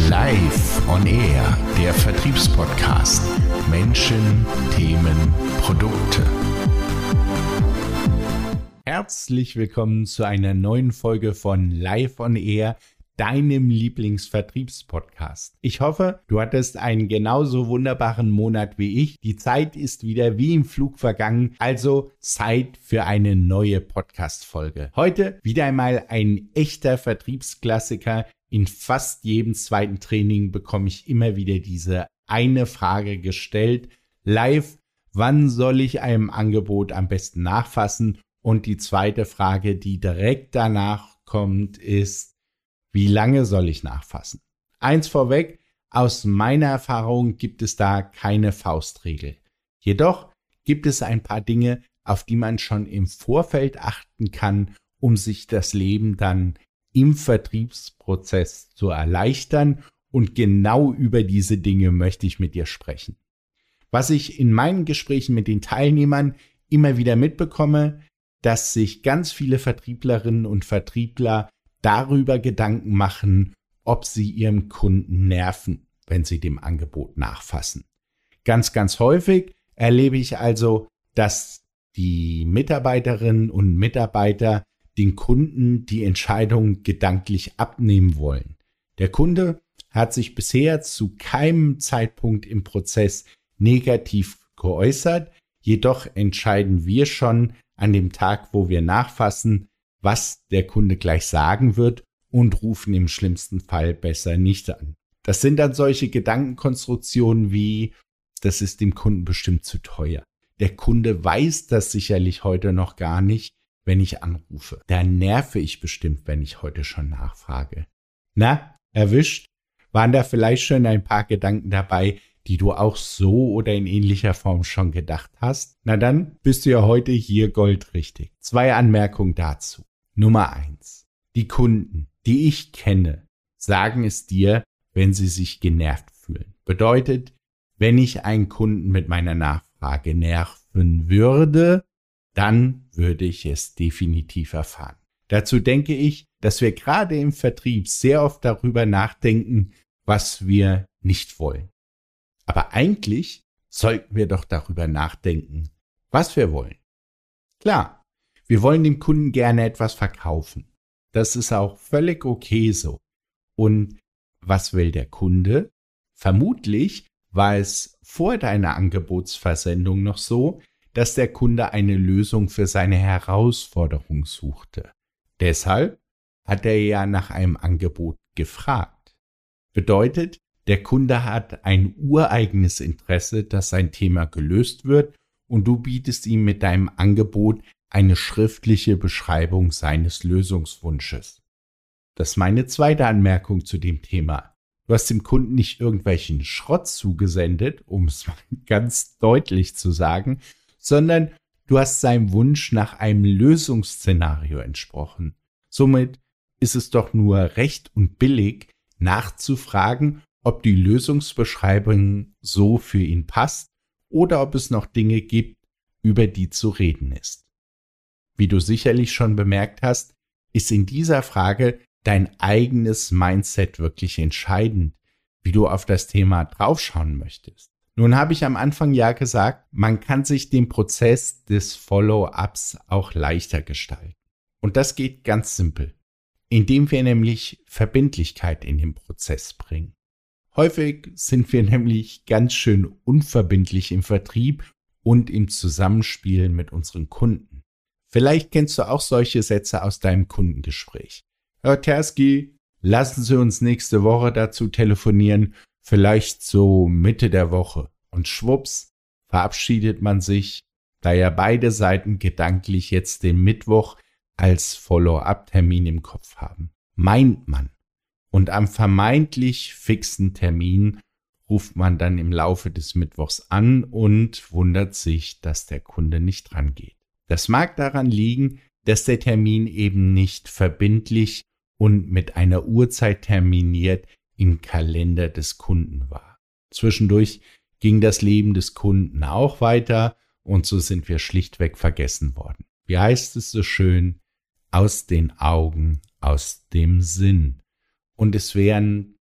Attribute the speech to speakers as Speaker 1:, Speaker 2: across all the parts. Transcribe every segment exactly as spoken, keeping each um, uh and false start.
Speaker 1: Live on Air, der Vertriebspodcast. Menschen, Themen, Produkte. Herzlich willkommen zu einer neuen Folge von Live on Air, deinem Lieblingsvertriebspodcast. Ich hoffe, du hattest einen genauso wunderbaren Monat wie ich. Die Zeit ist wieder wie im Flug vergangen, also Zeit für eine neue Podcast-Folge. Heute wieder einmal ein echter Vertriebsklassiker. In fast jedem zweiten Training bekomme ich immer wieder diese eine Frage gestellt. Live, wann soll ich einem Angebot am besten nachfassen? Und die zweite Frage, die direkt danach kommt, ist, wie lange soll ich nachfassen? Eins vorweg, aus meiner Erfahrung gibt es da keine Faustregel. Jedoch gibt es ein paar Dinge, auf die man schon im Vorfeld achten kann, um sich das Leben dann im Vertriebsprozess zu erleichtern. Und genau über diese Dinge möchte ich mit dir sprechen. Was ich in meinen Gesprächen mit den Teilnehmern immer wieder mitbekomme, dass sich ganz viele Vertrieblerinnen und Vertriebler darüber Gedanken machen, ob sie ihrem Kunden nerven, wenn sie dem Angebot nachfassen. Ganz, ganz häufig erlebe ich also, dass die Mitarbeiterinnen und Mitarbeiter den Kunden die Entscheidung gedanklich abnehmen wollen. Der Kunde hat sich bisher zu keinem Zeitpunkt im Prozess negativ geäußert, jedoch entscheiden wir schon an dem Tag, wo wir nachfassen, was der Kunde gleich sagen wird und rufen im schlimmsten Fall besser nicht an. Das sind dann solche Gedankenkonstruktionen wie, das ist dem Kunden bestimmt zu teuer. Der Kunde weiß das sicherlich heute noch gar nicht, wenn ich anrufe. Da nerve ich bestimmt, wenn ich heute schon nachfrage. Na, erwischt? Waren da vielleicht schon ein paar Gedanken dabei, die du auch so oder in ähnlicher Form schon gedacht hast? Na dann bist du ja heute hier goldrichtig. Zwei Anmerkungen dazu. Nummer eins. Die Kunden, die ich kenne, sagen es dir, wenn sie sich genervt fühlen. Bedeutet, wenn ich einen Kunden mit meiner Nachfrage nerven würde, dann würde ich es definitiv erfahren. Dazu denke ich, dass wir gerade im Vertrieb sehr oft darüber nachdenken, was wir nicht wollen. Aber eigentlich sollten wir doch darüber nachdenken, was wir wollen. Klar, wir wollen dem Kunden gerne etwas verkaufen. Das ist auch völlig okay so. Und was will der Kunde? Vermutlich war es vor deiner Angebotsversendung noch so, dass der Kunde eine Lösung für seine Herausforderung suchte. Deshalb hat er ja nach einem Angebot gefragt. Bedeutet, der Kunde hat ein ureigenes Interesse, dass sein Thema gelöst wird und du bietest ihm mit deinem Angebot eine schriftliche Beschreibung seines Lösungswunsches. Das ist meine zweite Anmerkung zu dem Thema. Du hast dem Kunden nicht irgendwelchen Schrott zugesendet, um es mal ganz deutlich zu sagen, sondern du hast seinem Wunsch nach einem Lösungsszenario entsprochen. Somit ist es doch nur recht und billig, nachzufragen, ob die Lösungsbeschreibung so für ihn passt oder ob es noch Dinge gibt, über die zu reden ist. Wie du sicherlich schon bemerkt hast, ist in dieser Frage dein eigenes Mindset wirklich entscheidend, wie du auf das Thema draufschauen möchtest. Nun habe ich am Anfang ja gesagt, man kann sich den Prozess des Follow-ups auch leichter gestalten. Und das geht ganz simpel, indem wir nämlich Verbindlichkeit in den Prozess bringen. Häufig sind wir nämlich ganz schön unverbindlich im Vertrieb und im Zusammenspiel mit unseren Kunden. Vielleicht kennst du auch solche Sätze aus deinem Kundengespräch. Herr Terski, lassen Sie uns nächste Woche dazu telefonieren, vielleicht so Mitte der Woche. Und schwupps, verabschiedet man sich, da ja beide Seiten gedanklich jetzt den Mittwoch als Follow-up-Termin im Kopf haben. Meint man. Und am vermeintlich fixen Termin ruft man dann im Laufe des Mittwochs an und wundert sich, dass der Kunde nicht rangeht. Das mag daran liegen, dass der Termin eben nicht verbindlich und mit einer Uhrzeit terminiert im Kalender des Kunden war. Zwischendurch ging das Leben des Kunden auch weiter und so sind wir schlichtweg vergessen worden. Wie heißt es so schön? Aus den Augen, aus dem Sinn. Und es wären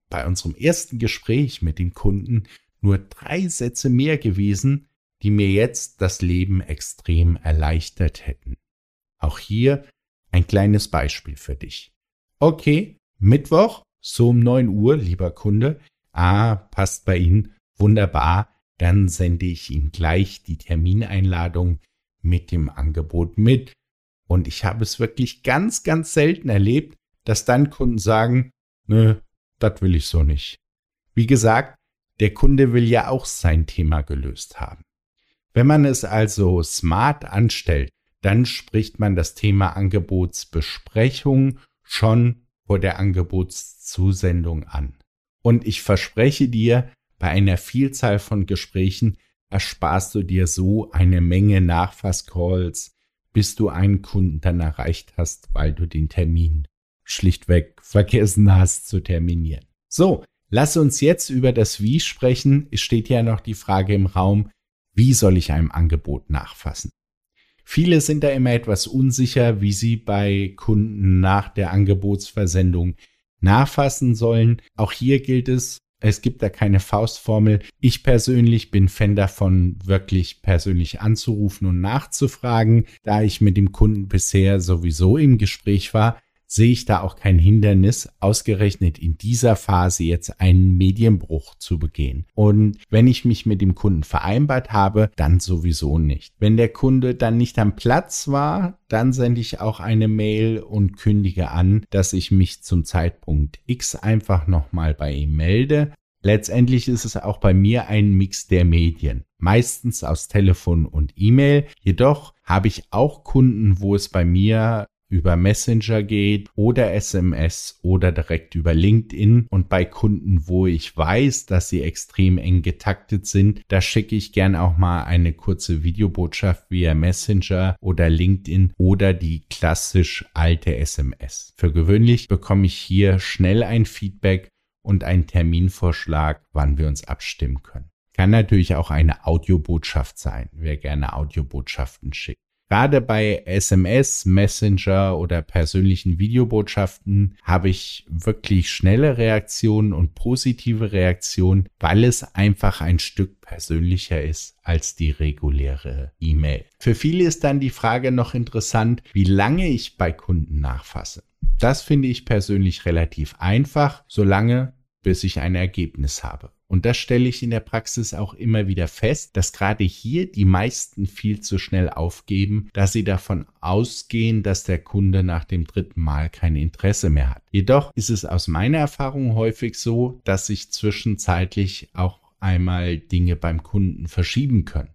Speaker 1: bei unserem ersten Gespräch mit dem Kunden nur drei Sätze mehr gewesen, die mir jetzt das Leben extrem erleichtert hätten. Auch hier ein kleines Beispiel für dich. Okay, Mittwoch, so um neun Uhr, lieber Kunde. Ah, passt bei Ihnen wunderbar. Dann sende ich Ihnen gleich die Termineinladung mit dem Angebot mit. Und ich habe es wirklich ganz, ganz selten erlebt, dass dann Kunden sagen, nö, das will ich so nicht. Wie gesagt, der Kunde will ja auch sein Thema gelöst haben. Wenn man es also smart anstellt, dann spricht man das Thema Angebotsbesprechung schon vor der Angebotszusendung an. Und ich verspreche dir, bei einer Vielzahl von Gesprächen ersparst du dir so eine Menge Nachfasscalls, bis du einen Kunden dann erreicht hast, weil du den Termin schlichtweg vergessen hast zu terminieren. So, lass uns jetzt über das Wie sprechen. Es steht ja noch die Frage im Raum, wie soll ich einem Angebot nachfassen? Viele sind da immer etwas unsicher, wie sie bei Kunden nach der Angebotsversendung nachfassen sollen. Auch hier gilt es, es gibt da keine Faustformel. Ich persönlich bin Fan davon, wirklich persönlich anzurufen und nachzufragen. Da ich mit dem Kunden bisher sowieso im Gespräch war, sehe ich da auch kein Hindernis, ausgerechnet in dieser Phase jetzt einen Medienbruch zu begehen. Und wenn ich mich mit dem Kunden vereinbart habe, dann sowieso nicht. Wenn der Kunde dann nicht am Platz war, dann sende ich auch eine Mail und kündige an, dass ich mich zum Zeitpunkt X einfach nochmal bei ihm melde. Letztendlich ist es auch bei mir ein Mix der Medien, meistens aus Telefon und E-Mail. Jedoch habe ich auch Kunden, wo es bei mir über Messenger geht oder S M S oder direkt über LinkedIn. Und bei Kunden, wo ich weiß, dass sie extrem eng getaktet sind, da schicke ich gern auch mal eine kurze Videobotschaft via Messenger oder LinkedIn oder die klassisch alte S M S. Für gewöhnlich bekomme ich hier schnell ein Feedback und einen Terminvorschlag, wann wir uns abstimmen können. Kann natürlich auch eine Audiobotschaft sein, wer gerne Audiobotschaften schickt. Gerade bei S M S, Messenger oder persönlichen Videobotschaften habe ich wirklich schnelle Reaktionen und positive Reaktionen, weil es einfach ein Stück persönlicher ist als die reguläre E-Mail. Für viele ist dann die Frage noch interessant, wie lange ich bei Kunden nachfasse. Das finde ich persönlich relativ einfach, solange bis ich ein Ergebnis habe. Und das stelle ich in der Praxis auch immer wieder fest, dass gerade hier die meisten viel zu schnell aufgeben, da sie davon ausgehen, dass der Kunde nach dem dritten Mal kein Interesse mehr hat. Jedoch ist es aus meiner Erfahrung häufig so, dass sich zwischenzeitlich auch einmal Dinge beim Kunden verschieben können.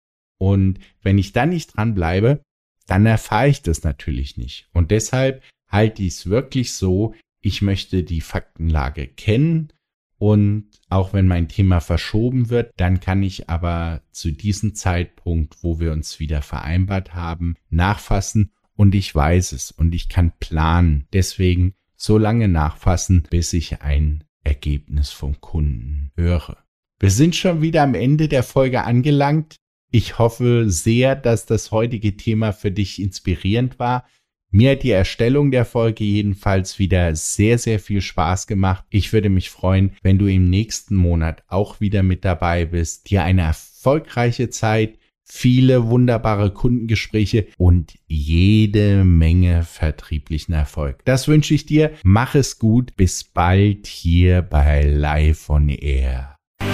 Speaker 1: Und wenn ich dann nicht dranbleibe, dann erfahre ich das natürlich nicht. Und deshalb halte ich es wirklich so, ich möchte die Faktenlage kennen. Und auch wenn mein Thema verschoben wird, dann kann ich aber zu diesem Zeitpunkt, wo wir uns wieder vereinbart haben, nachfassen und ich weiß es und ich kann planen. Deswegen so lange nachfassen, bis ich ein Ergebnis vom Kunden höre. Wir sind schon wieder am Ende der Folge angelangt. Ich hoffe sehr, dass das heutige Thema für dich inspirierend war. Mir hat die Erstellung der Folge jedenfalls wieder sehr, sehr viel Spaß gemacht. Ich würde mich freuen, wenn du im nächsten Monat auch wieder mit dabei bist, dir eine erfolgreiche Zeit, viele wunderbare Kundengespräche und jede Menge vertrieblichen Erfolg. Das wünsche ich dir. Mach es gut. Bis bald hier bei Live on Air.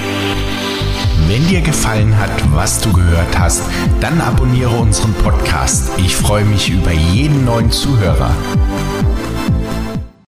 Speaker 2: Wenn dir gefallen hat, was du gehört hast, dann abonniere unseren Podcast. Ich freue mich über jeden neuen Zuhörer.